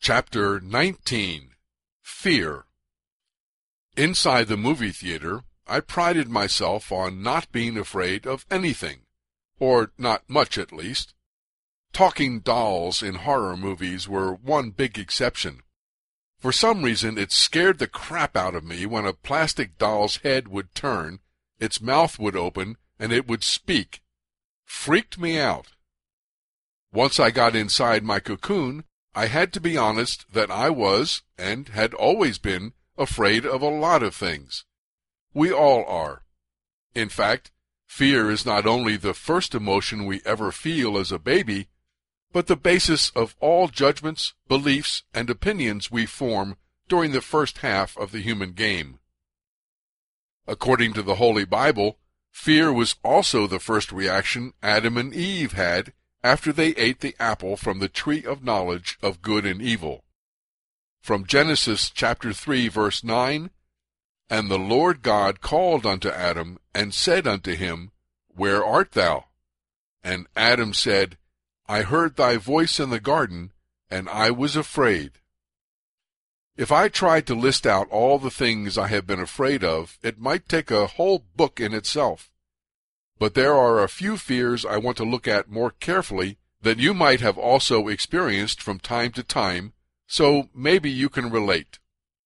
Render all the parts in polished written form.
Chapter 19. Fear. Inside the movie theater, I prided myself on not being afraid of anything, or not much at least. Talking dolls in horror movies were one big exception. For some reason it scared the crap out of me when a plastic doll's head would turn, its mouth would open, and it would speak. Freaked me out. Once I got inside my cocoon, I had to be honest that I was, and had always been, afraid of a lot of things. We all are. In fact, fear is not only the first emotion we ever feel as a baby, but the basis of all judgments, beliefs, and opinions we form during the first half of the human game. According to the Holy Bible, fear was also the first reaction Adam and Eve had after they ate the apple from the tree of knowledge of good and evil. From Genesis chapter 3, verse 9, "And the Lord God called unto Adam, and said unto him, Where art thou? And Adam said, I heard thy voice in the garden, and I was afraid." If I tried to list out all the things I have been afraid of, it might take a whole book in itself. But there are a few fears I want to look at more carefully that you might have also experienced from time to time, so maybe you can relate.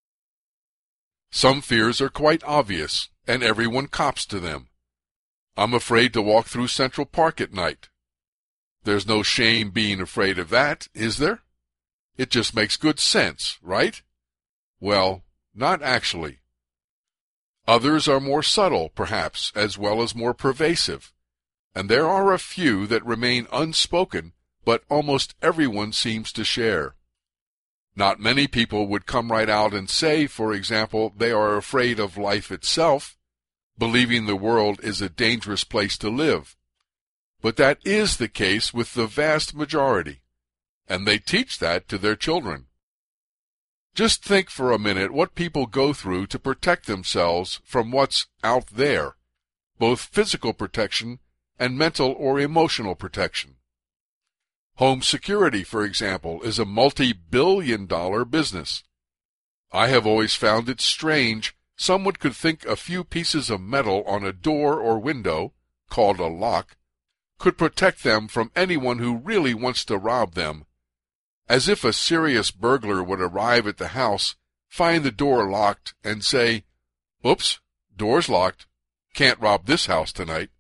Some fears are quite obvious, and everyone cops to them. I'm afraid to walk through Central Park at night. There's no shame being afraid of that, is there? It just makes good sense, right? Well, not actually. Others are more subtle, perhaps, as well as more pervasive, and there are a few that remain unspoken, but almost everyone seems to share. Not many people would come right out and say, for example, they are afraid of life itself, believing the world is a dangerous place to live. But that is the case with the vast majority, and they teach that to their children. Just think for a minute what people go through to protect themselves from what's out there, both physical protection and mental or emotional protection. Home security, for example, is a multi-billion-dollar business. I have always found it strange someone could think a few pieces of metal on a door or window, called a lock, could protect them from anyone who really wants to rob them. As if a serious burglar would arrive at the house, find the door locked, and say, "Oops, door's locked. Can't rob this house tonight."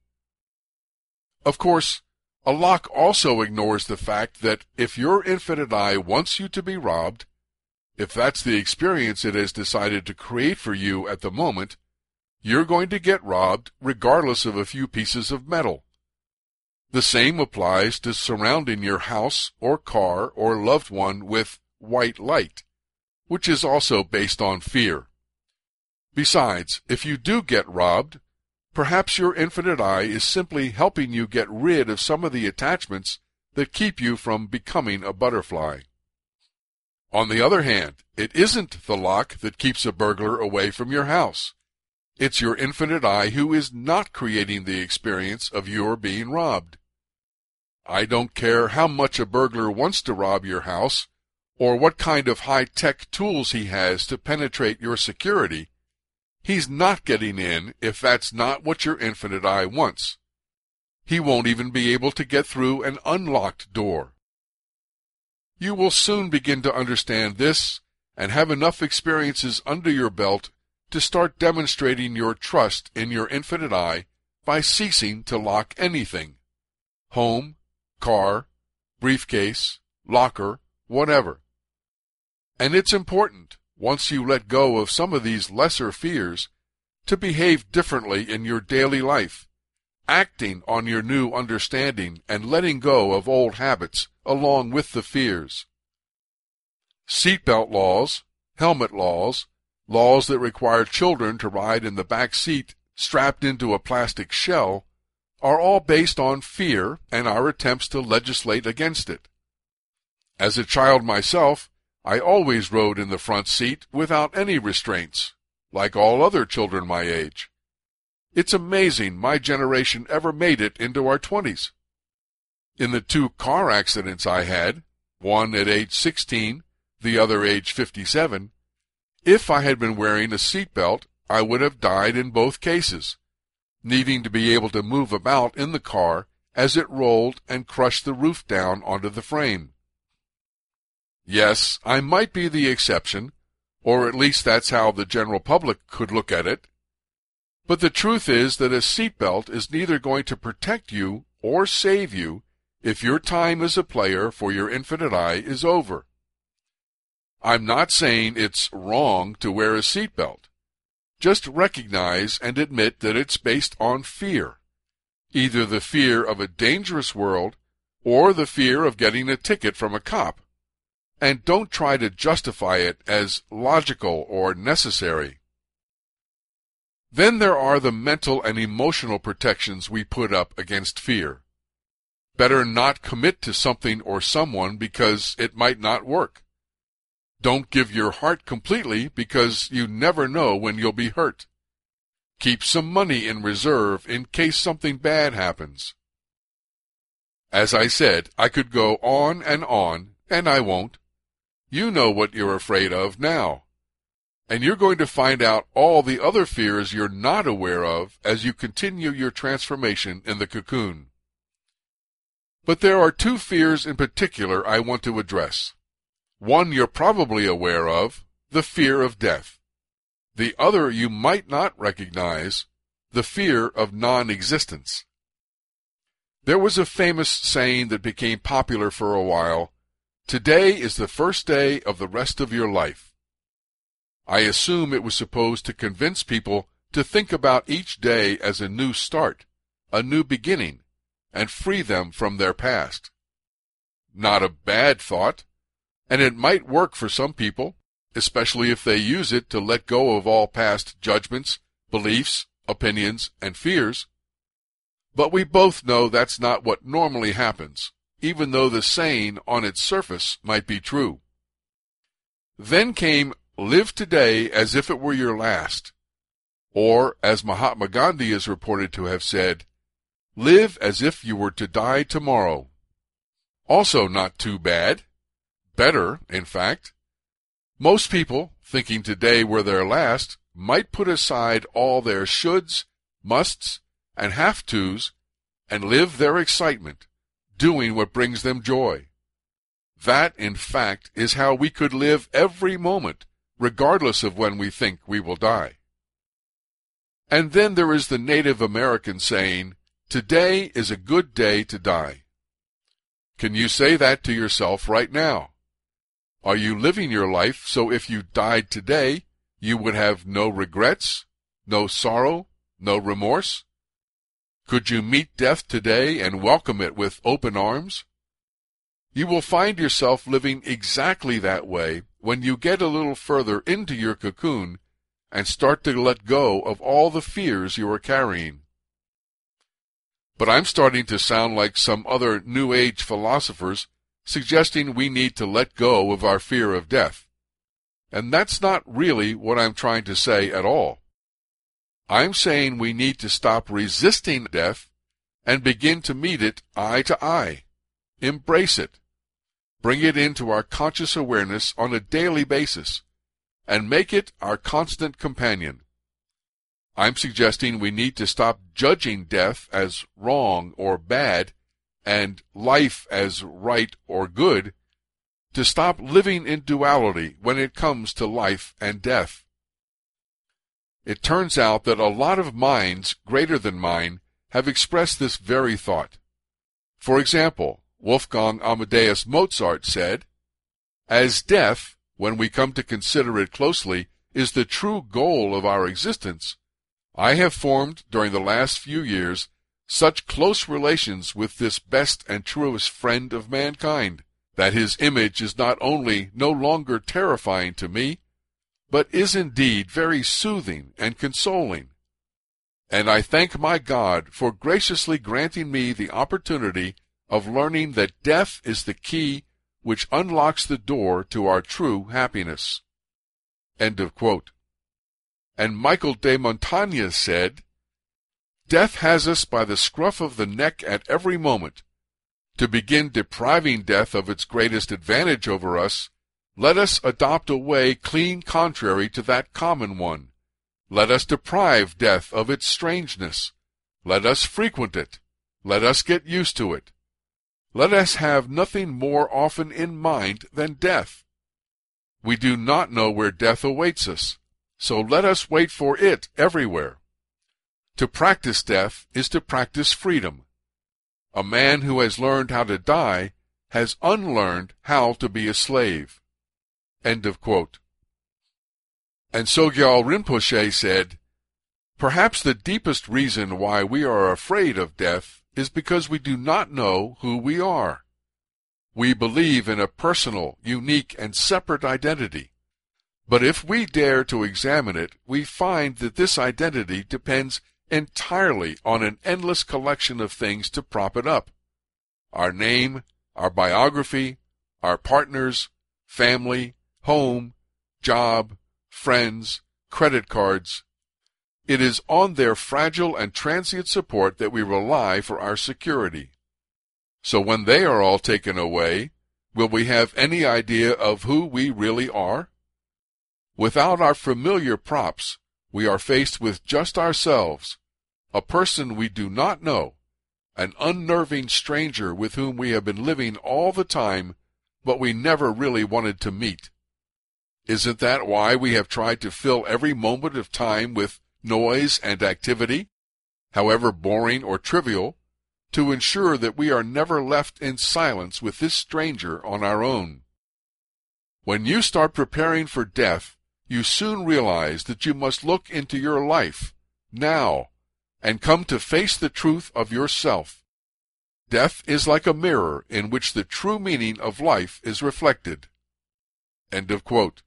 Of course, a lock also ignores the fact that if your infinite eye wants you to be robbed, if that's the experience it has decided to create for you at the moment, you're going to get robbed regardless of a few pieces of metal. The same applies to surrounding your house or car or loved one with white light, which is also based on fear. Besides, if you do get robbed, perhaps your infinite eye is simply helping you get rid of some of the attachments that keep you from becoming a butterfly. On the other hand, it isn't the lock that keeps a burglar away from your house. It's your infinite eye who is not creating the experience of your being robbed. I don't care how much a burglar wants to rob your house, or what kind of high-tech tools he has to penetrate your security. He's not getting in if that's not what your infinite eye wants. He won't even be able to get through an unlocked door. You will soon begin to understand this and have enough experiences under your belt to start demonstrating your trust in your infinite eye by ceasing to lock anything. Home, car, briefcase, locker, whatever. And it's important, once you let go of some of these lesser fears, to behave differently in your daily life, acting on your new understanding and letting go of old habits along with the fears. Seatbelt laws, helmet laws, laws that require children to ride in the back seat strapped into a plastic shell, are all based on fear and our attempts to legislate against it. As a child myself, I always rode in the front seat without any restraints, like all other children my age. It's amazing my generation ever made it into our 20s. In the 2 car accidents I had, one at age 16, the other age 57, if I had been wearing a seatbelt, I would have died in both cases, needing to be able to move about in the car as it rolled and crushed the roof down onto the frame. Yes, I might be the exception, or at least that's how the general public could look at it. But the truth is that a seatbelt is neither going to protect you or save you if your time as a player for your Infinite Eye is over. I'm not saying it's wrong to wear a seatbelt. Just recognize and admit that it's based on fear, either the fear of a dangerous world or the fear of getting a ticket from a cop, and don't try to justify it as logical or necessary. Then there are the mental and emotional protections we put up against fear. Better not commit to something or someone because it might not work. Don't give your heart completely because you never know when you'll be hurt. Keep some money in reserve in case something bad happens. As I said, I could go on, and I won't. You know what you're afraid of now. And you're going to find out all the other fears you're not aware of as you continue your transformation in the cocoon. But there are two fears in particular I want to address. One you're probably aware of, the fear of death. The other you might not recognize, the fear of non-existence. There was a famous saying that became popular for a while: "Today is the first day of the rest of your life." I assume it was supposed to convince people to think about each day as a new start, a new beginning, and free them from their past. Not a bad thought, and it might work for some people, especially if they use it to let go of all past judgments, beliefs, opinions, and fears. But we both know that's not what normally happens, even though the saying on its surface might be true. Then came "Live today as if it were your last," or, as Mahatma Gandhi is reported to have said, "Live as if you were to die tomorrow." Also not too bad. Better, in fact. Most people, thinking today were their last, might put aside all their shoulds, musts, and have-tos, and live their excitement, doing what brings them joy. That, in fact, is how we could live every moment, regardless of when we think we will die. And then there is the Native American saying, "Today is a good day to die." Can you say that to yourself right now? Are you living your life so if you died today, you would have no regrets, no sorrow, no remorse? Could you meet death today and welcome it with open arms? You will find yourself living exactly that way when you get a little further into your cocoon and start to let go of all the fears you are carrying. But I'm starting to sound like some other New Age philosophers suggesting we need to let go of our fear of death. And that's not really what I'm trying to say at all. I'm saying we need to stop resisting death and begin to meet it eye to eye. Embrace it. Bring it into our conscious awareness on a daily basis, and make it our constant companion. I'm suggesting we need to stop judging death as wrong or bad, and life as right or good, to stop living in duality when it comes to life and death. It turns out that a lot of minds greater than mine have expressed this very thought. For example, Wolfgang Amadeus Mozart said, "As death, when we come to consider it closely, is the true goal of our existence, I have formed, during the last few years, such close relations with this best and truest friend of mankind, that his image is not only no longer terrifying to me, but is indeed very soothing and consoling. And I thank my God for graciously granting me the opportunity of learning that death is the key which unlocks the door to our true happiness." End of quote. And Michael de Montaigne said, "Death has us by the scruff of the neck at every moment. To begin depriving death of its greatest advantage over us Let us adopt a way clean contrary to that common one. Let us deprive death of its strangeness. Let us frequent it. Let us get used to it. Let us have nothing more often in mind than death. We do not know where death awaits us, so let us wait for it everywhere. To practice death is to practice freedom. A man who has learned how to die has unlearned how to be a slave. End of quote. And Sogyal Rinpoche said, "Perhaps the deepest reason why we are afraid of death is because we do not know who we are. We believe in a personal, unique, and separate identity. But if we dare to examine it, we find that this identity depends entirely on an endless collection of things to prop it up. Our name, our biography, our partners, family, home, job, friends, credit cards. It is on their fragile and transient support that we rely for our security. So when they are all taken away, will we have any idea of who we really are? Without our familiar props, we are faced with just ourselves, a person we do not know, an unnerving stranger with whom we have been living all the time, but we never really wanted to meet. Isn't that why we have tried to fill every moment of time with noise and activity, however boring or trivial, to ensure that we are never left in silence with this stranger on our own? When you start preparing for death, you soon realize that you must look into your life, now, and come to face the truth of yourself. Death is like a mirror in which the true meaning of life is reflected." End of quote.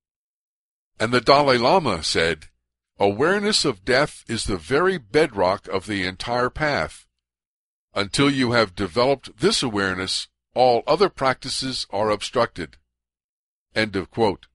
And the Dalai Lama said, "Awareness of death is the very bedrock of the entire path. Until you have developed this awareness, all other practices are obstructed." End of quote.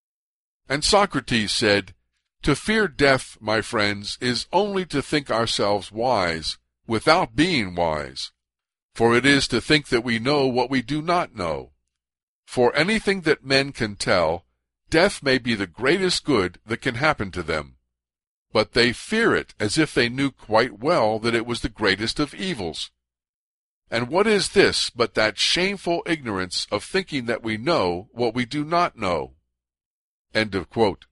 And Socrates said, "To fear death, my friends, is only to think ourselves wise, without being wise. For it is to think that we know what we do not know. For anything that men can tell, death may be the greatest good that can happen to them. But they fear it as if they knew quite well that it was the greatest of evils. And what is this but that shameful ignorance of thinking that we know what we do not know?" End of quote.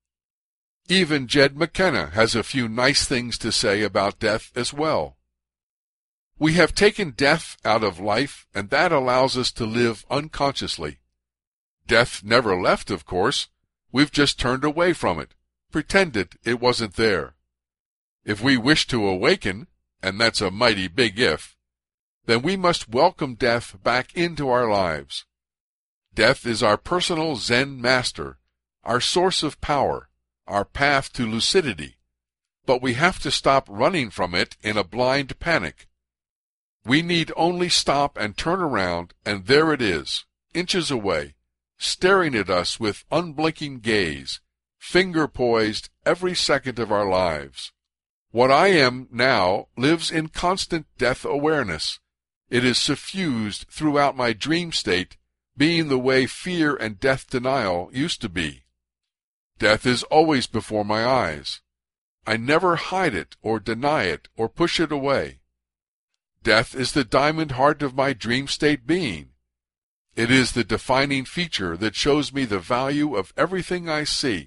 Even Jed McKenna has a few nice things to say about death as well. "We have taken death out of life, and that allows us to live unconsciously. Death never left, of course. We've just turned away from it, pretended it wasn't there. If we wish to awaken, and that's a mighty big if, then we must welcome death back into our lives. Death is our personal Zen master, our source of power, our path to lucidity, but we have to stop running from it in a blind panic. We need only stop and turn around, and there it is, inches away, staring at us with unblinking gaze, finger poised every second of our lives. What I am now lives in constant death awareness. It is suffused throughout my dream state, being the way fear and death denial used to be. Death is always before my eyes. I never hide it or deny it or push it away. Death is the diamond heart of my dream state being. It is the defining feature that shows me the value of everything I see.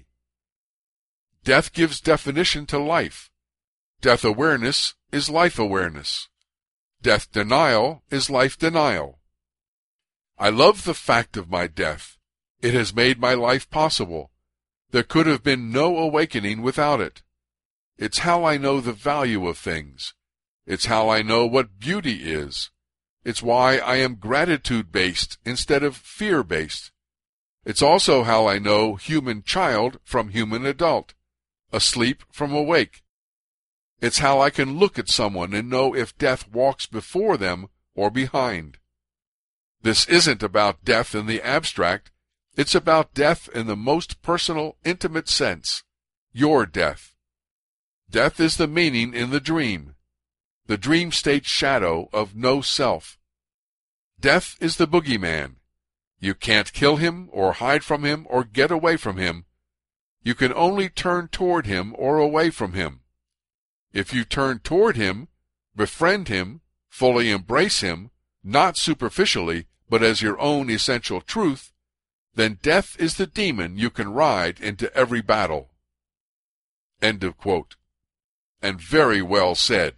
Death gives definition to life. Death awareness is life awareness. Death denial is life denial. I love the fact of my death. It has made my life possible. There could have been no awakening without it. It's how I know the value of things. It's how I know what beauty is. It's why I am gratitude-based instead of fear-based. It's also how I know human child from human adult, asleep from awake. It's how I can look at someone and know if death walks before them or behind. This isn't about death in the abstract. It's about death in the most personal, intimate sense. Your death. Death is the meaning in the dream state shadow of no self. Death is the boogeyman. You can't kill him or hide from him or get away from him. You can only turn toward him or away from him. If you turn toward him, befriend him, fully embrace him, not superficially, but as your own essential truth, then death is the demon you can ride into every battle. End of quote. And very well said.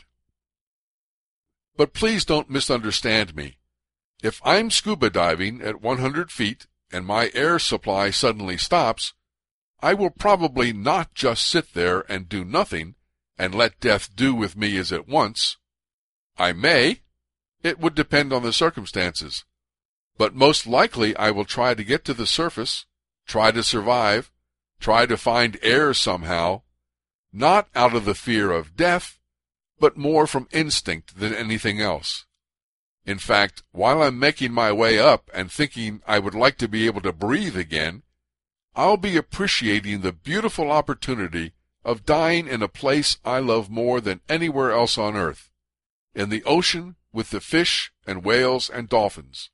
But please don't misunderstand me. If I'm scuba diving at 100 feet and my air supply suddenly stops, I will probably not just sit there and do nothing and let death do with me as it wants. I may. It would depend on the circumstances. But most likely I will try to get to the surface, try to survive, try to find air somehow, not out of the fear of death, but more from instinct than anything else. In fact, while I'm making my way up and thinking I would like to be able to breathe again, I'll be appreciating the beautiful opportunity of dying in a place I love more than anywhere else on earth, in the ocean with the fish and whales and dolphins.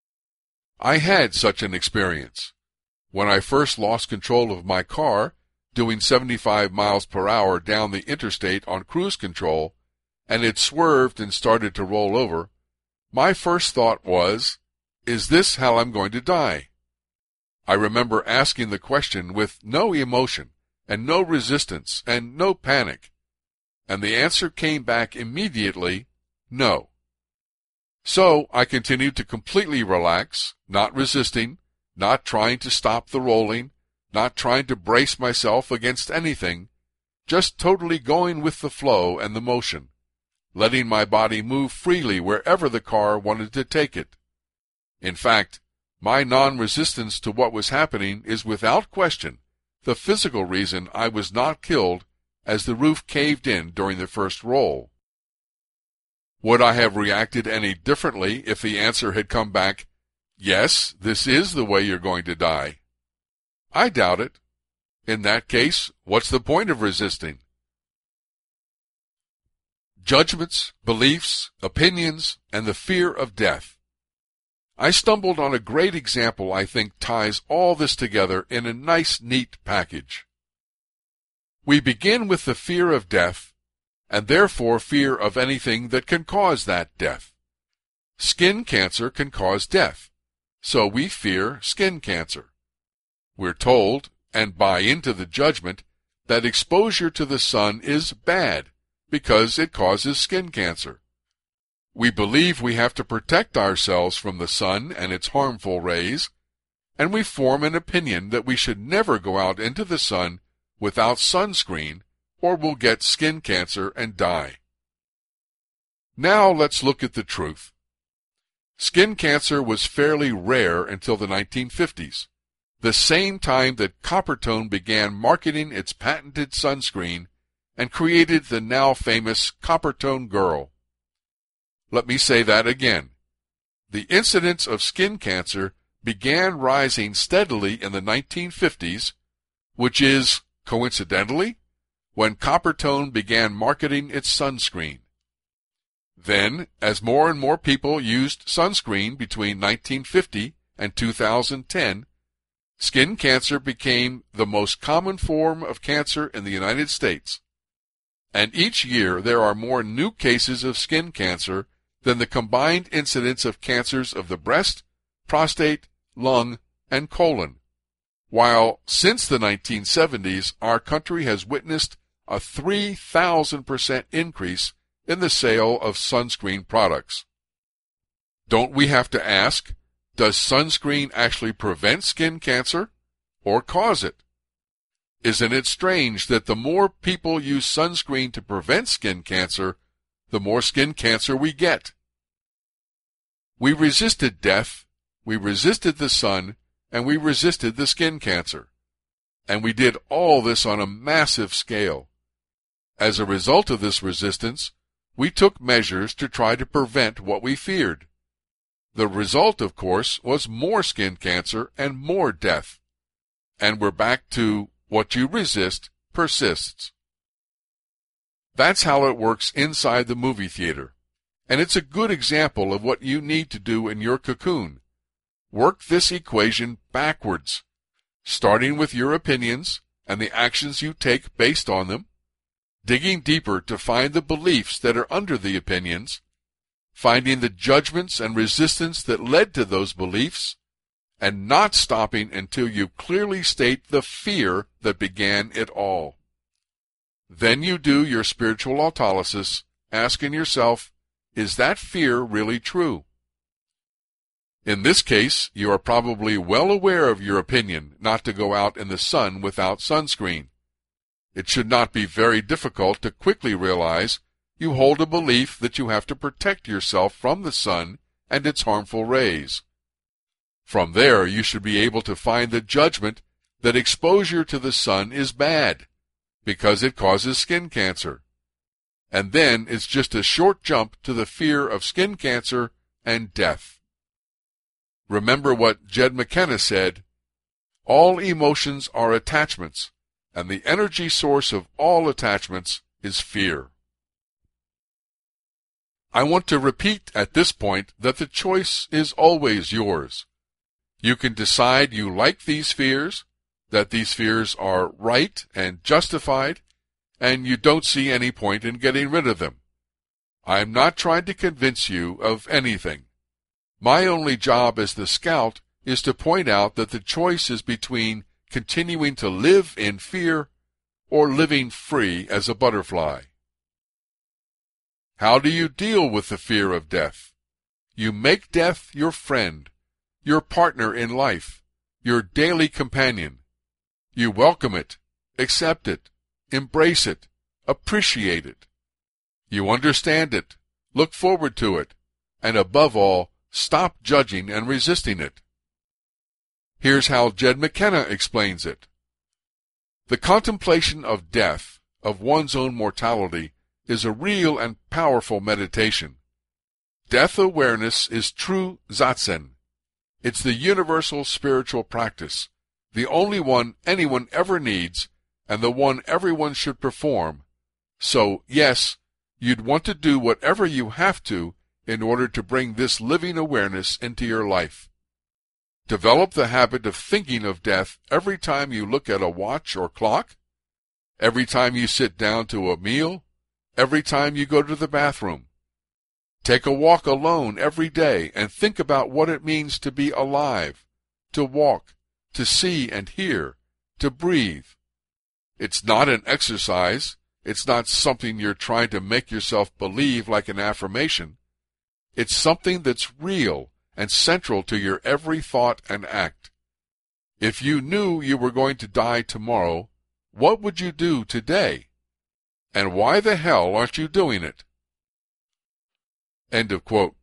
I had such an experience. When I first lost control of my car, doing 75 miles per hour down the interstate on cruise control, and it swerved and started to roll over, my first thought was, is this how I'm going to die? I remember asking the question with no emotion, and no resistance, and no panic, and the answer came back immediately, no. So I continued to completely relax, not resisting, not trying to stop the rolling, not trying to brace myself against anything, just totally going with the flow and the motion, letting my body move freely wherever the car wanted to take it. In fact, my non-resistance to what was happening is without question the physical reason I was not killed as the roof caved in during the first roll. Would I have reacted any differently if the answer had come back, yes, this is the way you're going to die? I doubt it. In that case, what's the point of resisting? Judgments, beliefs, opinions, and the fear of death. I stumbled on a great example I think ties all this together in a nice, neat package. We begin with the fear of death, and therefore fear of anything that can cause that death. Skin cancer can cause death, so we fear skin cancer. We're told, and buy into the judgment, that exposure to the sun is bad because it causes skin cancer. We believe we have to protect ourselves from the sun and its harmful rays, and we form an opinion that we should never go out into the sun without sunscreen or we'll get skin cancer and die. Now let's look at the truth. Skin cancer was fairly rare until the 1950s, the same time that Coppertone began marketing its patented sunscreen and created the now famous Coppertone Girl. Let me say that again. The incidence of skin cancer began rising steadily in the 1950s, which is, coincidentally, when Coppertone began marketing its sunscreen. Then, as more and more people used sunscreen between 1950 and 2010, skin cancer became the most common form of cancer in the United States. And each year there are more new cases of skin cancer than the combined incidence of cancers of the breast, prostate, lung, and colon, while since the 1970s our country has witnessed a 3,000% increase in the sale of sunscreen products. Don't we have to ask, does sunscreen actually prevent skin cancer or cause it? Isn't it strange that the more people use sunscreen to prevent skin cancer, the more skin cancer we get? We resisted death, we resisted the sun, and we resisted the skin cancer. And we did all this on a massive scale. As a result of this resistance, we took measures to try to prevent what we feared. The result, of course, was more skin cancer and more death. And we're back to what you resist persists. That's how it works inside the movie theater. And it's a good example of what you need to do in your cocoon. work this equation backwards, starting with your opinions and the actions you take based on them, digging deeper to find the beliefs that are under the opinions, finding the judgments and resistance that led to those beliefs, and not stopping until you clearly state the fear that began it all. Then you do your spiritual autolysis, asking yourself, is that fear really true? In this case, you are probably well aware of your opinion not to go out in the sun without sunscreen. It should not be very difficult to quickly realize you hold a belief that you have to protect yourself from the sun and its harmful rays. From there, you should be able to find the judgment that exposure to the sun is bad, because it causes skin cancer. And then it's just a short jump to the fear of skin cancer and death. Remember what Jed McKenna said, "All emotions are attachments, and the energy source of all attachments is fear." I want to repeat at this point that the choice is always yours. You can decide you like these fears, that these fears are right and justified, and you don't see any point in getting rid of them. I am not trying to convince you of anything. My only job as the scout is to point out that the choice is between continuing to live in fear or living free as a butterfly. How do you deal with the fear of death? You make death your friend, your partner in life, your daily companion. You welcome it, accept it, embrace it, appreciate it. You understand it, look forward to it, and above all, stop judging and resisting it. Here's how Jed McKenna explains it. The contemplation of death, of one's own mortality, is a real and powerful meditation. Death awareness is true zazen. It's the universal spiritual practice, the only one anyone ever needs, and the one everyone should perform. So, yes, you'd want to do whatever you have to in order to bring this living awareness into your life. Develop the habit of thinking of death every time you look at a watch or clock, every time you sit down to a meal, every time you go to the bathroom. Take a walk alone every day and think about what it means to be alive, to walk, to see and hear, to breathe. It's not an exercise. It's not something you're trying to make yourself believe like an affirmation. It's something that's real and central to your every thought and act. If you knew you were going to die tomorrow, what would you do today? And why the hell aren't you doing it? End of quote.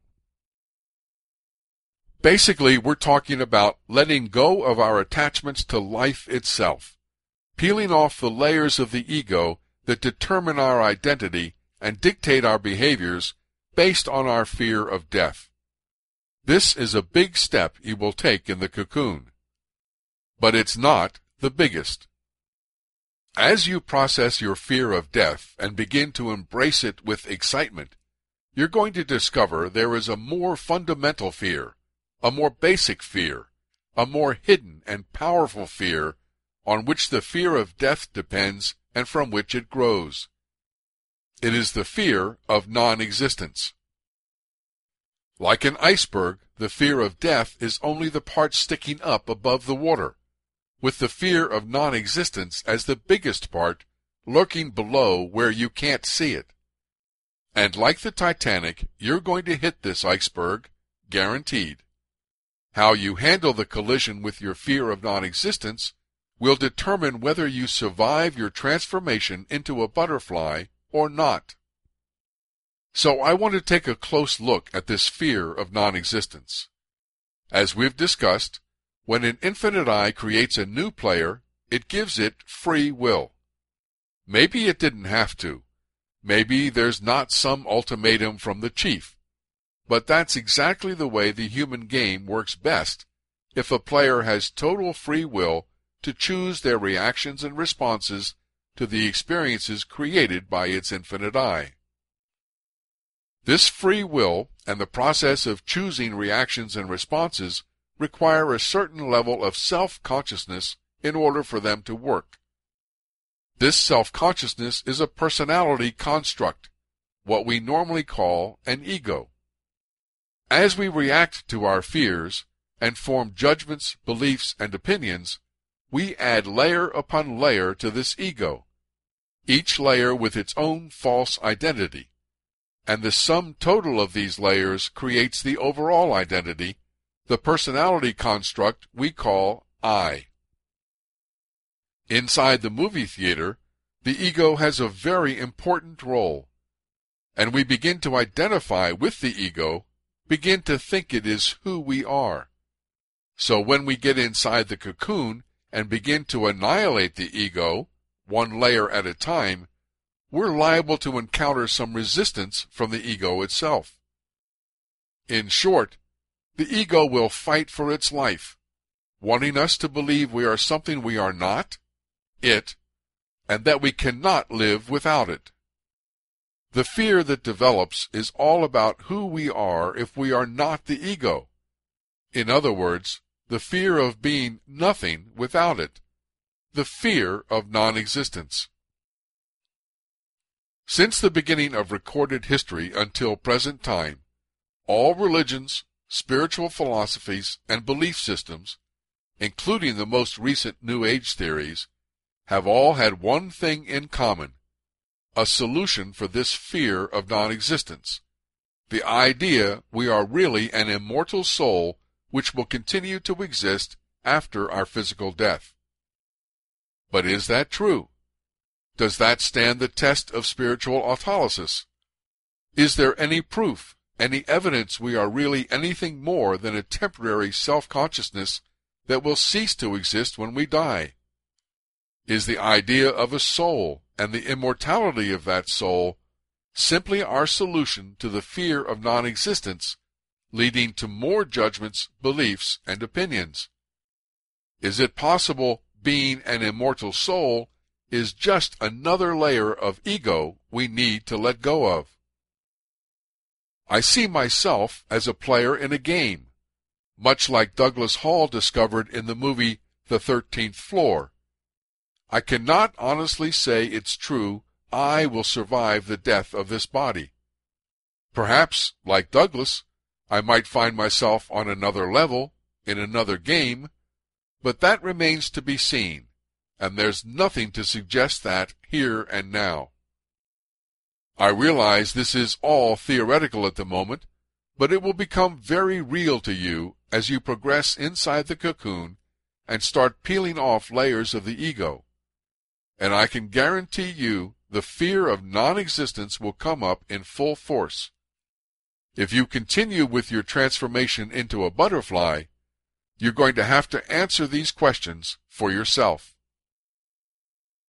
Basically, we're talking about letting go of our attachments to life itself, peeling off the layers of the ego that determine our identity and dictate our behaviors based on our fear of death. This is a big step you will take in the cocoon. But it's not the biggest. As you process your fear of death and begin to embrace it with excitement, you're going to discover there is a more fundamental fear, a more basic fear, a more hidden and powerful fear on which the fear of death depends and from which it grows. It is the fear of non-existence. Like an iceberg, the fear of death is only the part sticking up above the water, with the fear of non-existence as the biggest part lurking below where you can't see it. And like the Titanic, you're going to hit this iceberg, guaranteed. How you handle the collision with your fear of non-existence will determine whether you survive your transformation into a butterfly or not. So I want to take a close look at this fear of non-existence. As we've discussed, when an infinite I creates a new player, it gives it free will. Maybe it didn't have to. Maybe there's not some ultimatum from the chief. But that's exactly the way the human game works best, if a player has total free will to choose their reactions and responses to the experiences created by its infinite I. This free will and the process of choosing reactions and responses require a certain level of self-consciousness in order for them to work. This self-consciousness is a personality construct, what we normally call an ego. As we react to our fears and form judgments, beliefs, and opinions, we add layer upon layer to this ego, each layer with its own false identity, and the sum total of these layers creates the overall identity, the personality construct we call I. Inside the movie theater, the ego has a very important role, and we begin to identify with the ego, begin to think it is who we are. So when we get inside the cocoon and begin to annihilate the ego, one layer at a time, we're liable to encounter some resistance from the ego itself. In short, the ego will fight for its life, wanting us to believe we are something we are not, it, and that we cannot live without it. The fear that develops is all about who we are if we are not the ego. In other words, the fear of being nothing without it, the fear of non-existence. Since the beginning of recorded history until present time, all religions, spiritual philosophies, and belief systems, including the most recent New Age theories, have all had one thing in common: a solution for this fear of non-existence, the idea we are really an immortal soul which will continue to exist after our physical death. But is that true? Does that stand the test of spiritual autolysis? Is there any proof, any evidence we are really anything more than a temporary self-consciousness that will cease to exist when we die? Is the idea of a soul and the immortality of that soul simply our solution to the fear of non-existence, leading to more judgments, beliefs, and opinions? Is it possible being an immortal soul is just another layer of ego we need to let go of? I see myself as a player in a game, much like Douglas Hall discovered in the movie The 13th Floor. I cannot honestly say it's true I will survive the death of this body. Perhaps, like Douglas, I might find myself on another level, in another game, but that remains to be seen, and there's nothing to suggest that here and now. I realize this is all theoretical at the moment, but it will become very real to you as you progress inside the cocoon and start peeling off layers of the ego. And I can guarantee you the fear of non-existence will come up in full force. If you continue with your transformation into a butterfly, you're going to have to answer these questions for yourself.